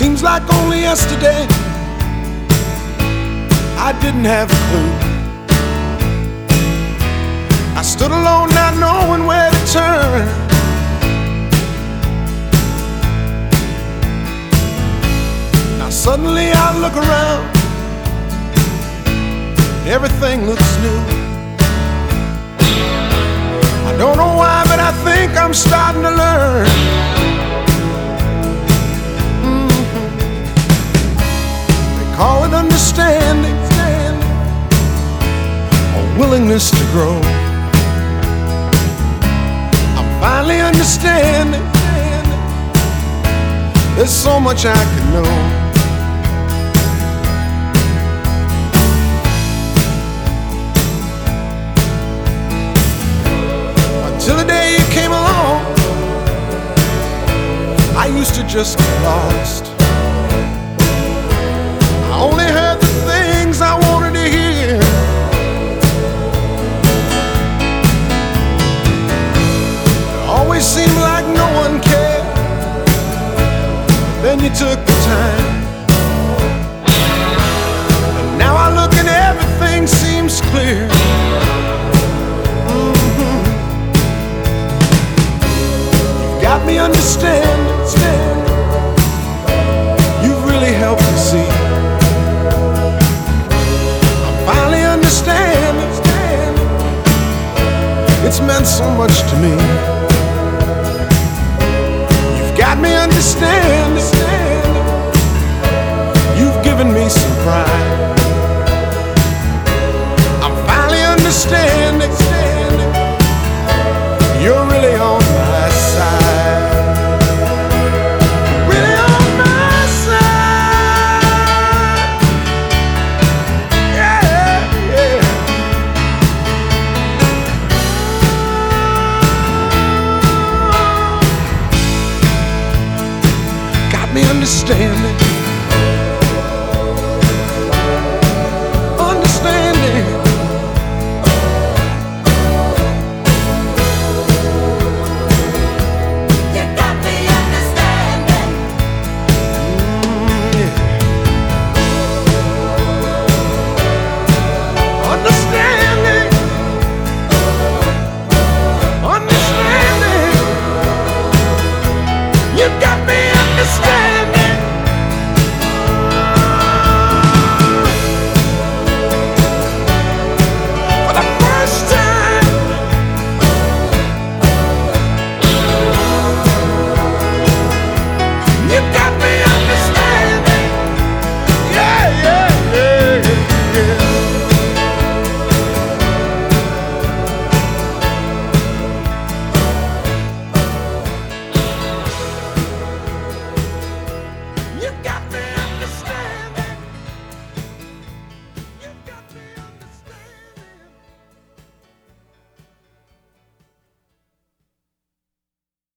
Seems like only yesterday I didn't have a clue. I stood alone not knowing where to turn. Now suddenly I look around, everything looks new. I don't know why, but I think I'm starting to learn. Call it understanding, or willingness to grow. I'm finally understanding. There's so much I could know. Until the day you came along, I used to just get lost. I only heard the things I wanted to hear. It always seemed like no one cared. Then you took the time, and now I look and everything seems clear. You've got me understanding. You've really helped me see. It's meant so much to me. You've got me understanding. You've given me some pride. I'm finally understanding. You're really on my side. Really on my side. Yeah, yeah. Me understanding.